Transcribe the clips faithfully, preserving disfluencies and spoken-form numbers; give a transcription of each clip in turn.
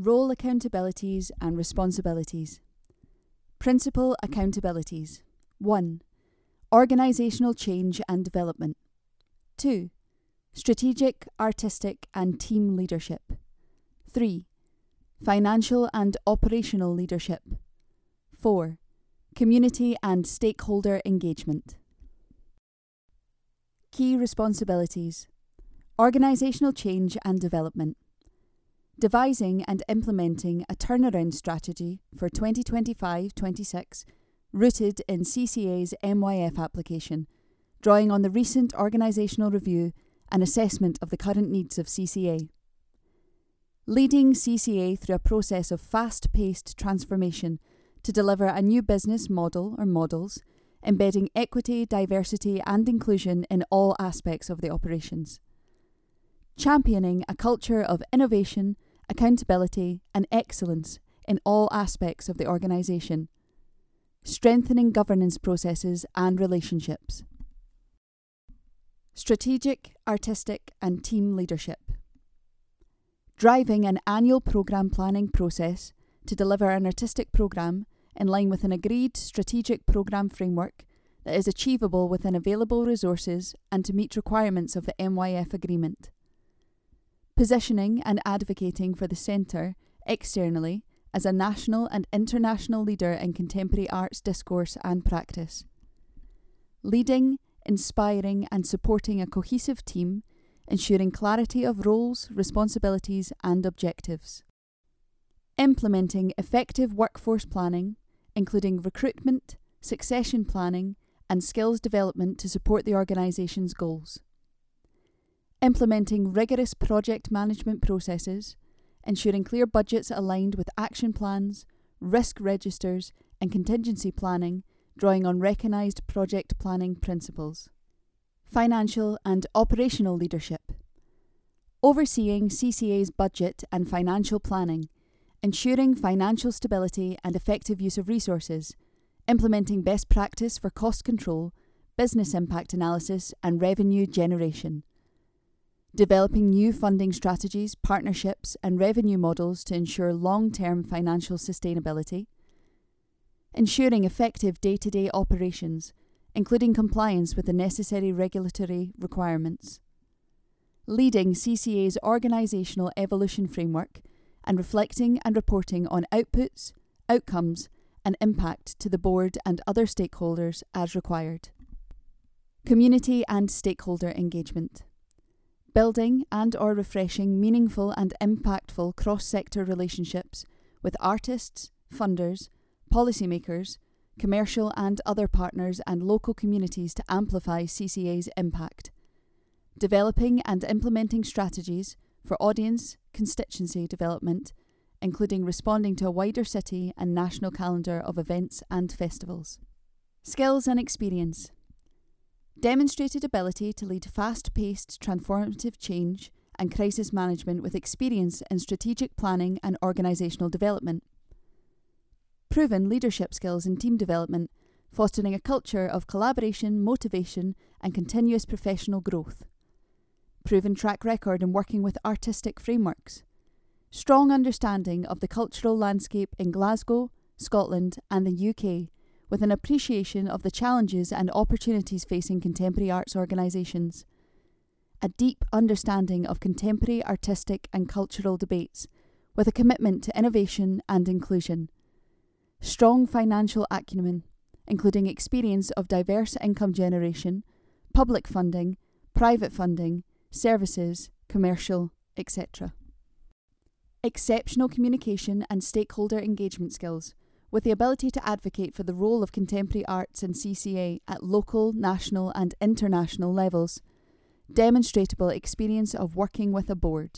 Role accountabilities and responsibilities. Principal accountabilities. one. Organisational change and development. two. Strategic, artistic and team leadership. three. Financial and operational leadership. four. Community and stakeholder engagement. Key responsibilities. Organisational change and development. Devising and implementing a turnaround strategy for twenty twenty-five twenty-six rooted in C C A's M Y F application, drawing on the recent organisational review and assessment of the current needs of C C A. Leading C C A through a process of fast-paced transformation to deliver a new business model or models, embedding equity, diversity and inclusion in all aspects of the operations. Championing a culture of innovation, accountability and excellence in all aspects of the organisation. Strengthening governance processes and relationships. Strategic, artistic and team leadership. Driving an annual programme planning process to deliver an artistic programme in line with an agreed strategic programme framework that is achievable within available resources and to meet requirements of the M Y F agreement. Positioning and advocating for the Centre externally as a national and international leader in contemporary arts discourse and practice. Leading, inspiring and supporting a cohesive team, ensuring clarity of roles, responsibilities and objectives. Implementing effective workforce planning, including recruitment, succession planning and skills development to support the organisation's goals. Implementing rigorous project management processes, ensuring clear budgets aligned with action plans, risk registers and contingency planning, drawing on recognised project planning principles. Financial and operational leadership. Overseeing C C A's budget and financial planning, ensuring financial stability and effective use of resources, implementing best practice for cost control, business impact analysis and revenue generation. Developing new funding strategies, partnerships and revenue models to ensure long-term financial sustainability. Ensuring effective day-to-day operations, including compliance with the necessary regulatory requirements. Leading C C A's organisational evolution framework and reflecting and reporting on outputs, outcomes and impact to the board and other stakeholders as required. Community and stakeholder engagement. Building and or refreshing meaningful and impactful cross-sector relationships with artists, funders, policymakers, commercial and other partners and local communities to amplify C C A's impact. Developing and implementing strategies for audience constituency development, including responding to a wider city and national calendar of events and festivals. Skills and experience. Demonstrated ability to lead fast-paced transformative change and crisis management with experience in strategic planning and organisational development. Proven leadership skills in team development, fostering a culture of collaboration, motivation and continuous professional growth. Proven track record in working with artistic frameworks. Strong understanding of the cultural landscape in Glasgow, Scotland and the U K, with an appreciation of the challenges and opportunities facing contemporary arts organisations. A deep understanding of contemporary artistic and cultural debates, with a commitment to innovation and inclusion. Strong financial acumen, including experience of diverse income generation, public funding, private funding, services, commercial, et cetera. Exceptional communication and stakeholder engagement skills, with the ability to advocate for the role of contemporary arts in C C A at local, national and international levels. Demonstrable experience of working with a board.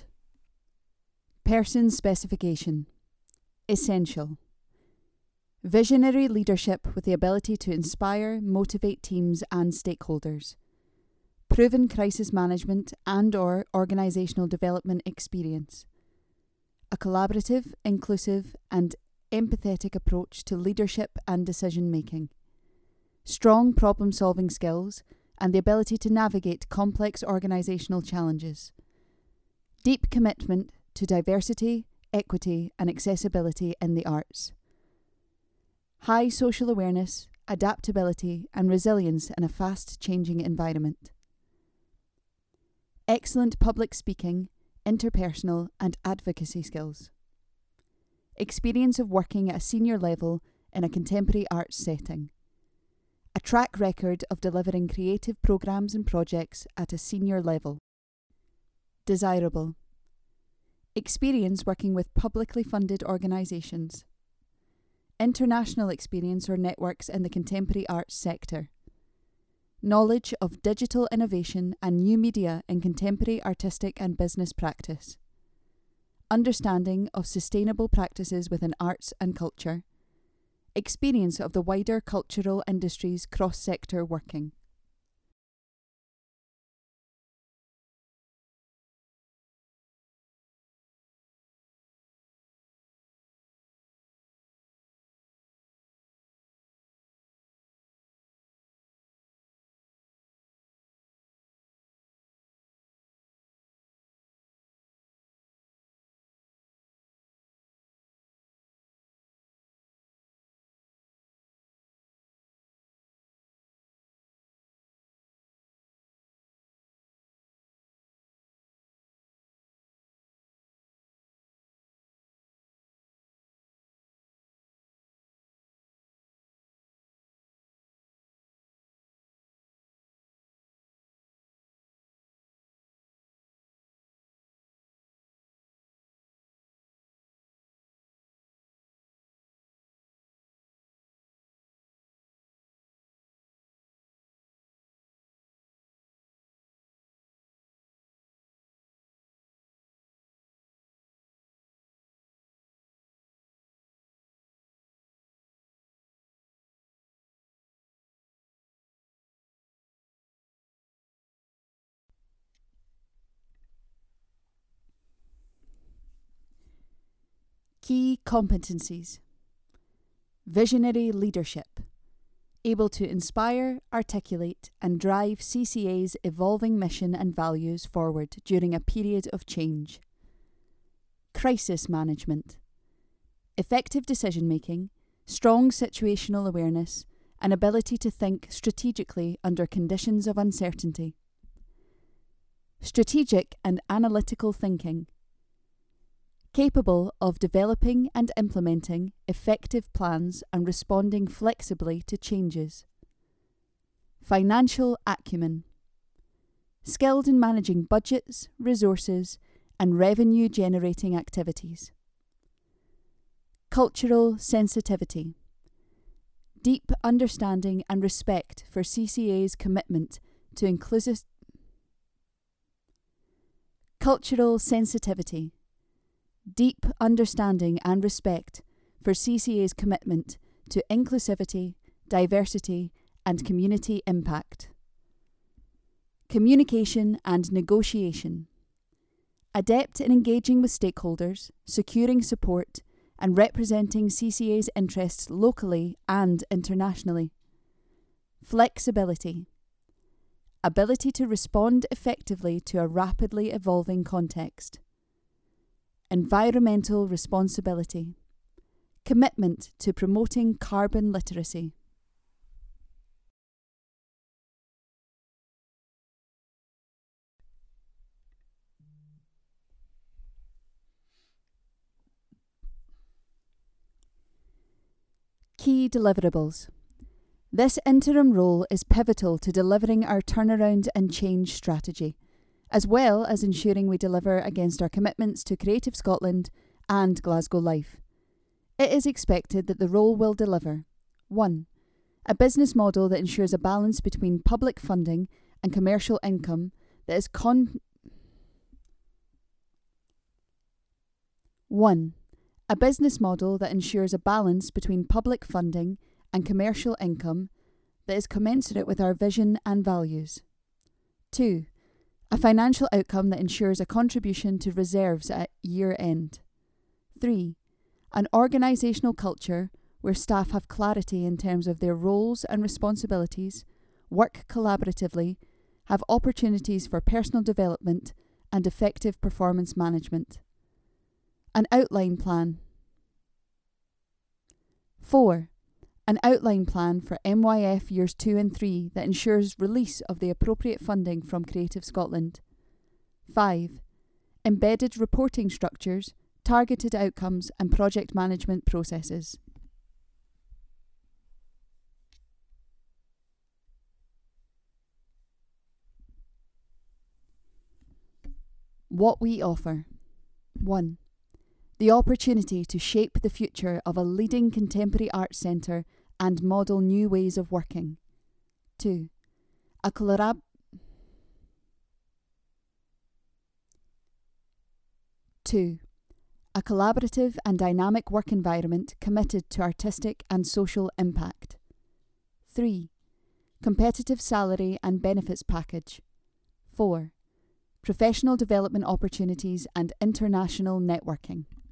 Person specification. Essential. Visionary leadership with the ability to inspire, motivate teams and stakeholders. Proven crisis management and or organisational development experience. A collaborative, inclusive and empathetic approach to leadership and decision-making. Strong problem-solving skills and the ability to navigate complex organisational challenges. Deep commitment to diversity, equity, and accessibility in the arts. High social awareness, adaptability, and resilience in a fast-changing environment. Excellent public speaking, interpersonal, and advocacy skills. Experience of working at a senior level in a contemporary arts setting. A track record of delivering creative programmes and projects at a senior level. Desirable. Experience working with publicly funded organisations. International experience or networks in the contemporary arts sector. Knowledge of digital innovation and new media in contemporary artistic and business practice. Understanding of sustainable practices within arts and culture. Experience of the wider cultural industries cross-sector working. Key competencies. Visionary leadership. Able to inspire, articulate, and drive C C A's evolving mission and values forward during a period of change. Crisis management. Effective decision-making, strong situational awareness, and ability to think strategically under conditions of uncertainty. Strategic and analytical thinking. Capable of developing and implementing effective plans and responding flexibly to changes. Financial acumen. Skilled in managing budgets, resources, and revenue-generating activities. Cultural sensitivity. Deep understanding and respect for C C A's commitment to inclusive. Cultural sensitivity. Deep understanding and respect for C C A's commitment to inclusivity, diversity, and community impact. Communication and negotiation. Adept in engaging with stakeholders, securing support, and representing C C A's interests locally and internationally. Flexibility. Ability to respond effectively to a rapidly evolving context. Environmental responsibility. Commitment to promoting carbon literacy. Key deliverables. This interim role is pivotal to delivering our turnaround and change strategy, as well as ensuring we deliver against our commitments to Creative Scotland and Glasgow Life. It is expected that the role will deliver one. A business model that ensures a balance between public funding and commercial income that is con... one. A business model that ensures a balance between public funding and commercial income that is commensurate with our vision and values. two. A financial outcome that ensures a contribution to reserves at year end. three. An organisational culture where staff have clarity in terms of their roles and responsibilities, work collaboratively, have opportunities for personal development and effective performance management. An outline plan. four. An outline plan for M Y F Years two and three that ensures release of the appropriate funding from Creative Scotland. five. Embedded reporting structures, targeted outcomes and project management processes. What we offer. one. The opportunity to shape the future of a leading contemporary arts centre and model new ways of working. two. A collab... two. A collaborative and dynamic work environment committed to artistic and social impact. three. Competitive salary and benefits package. four. Professional development opportunities and international networking.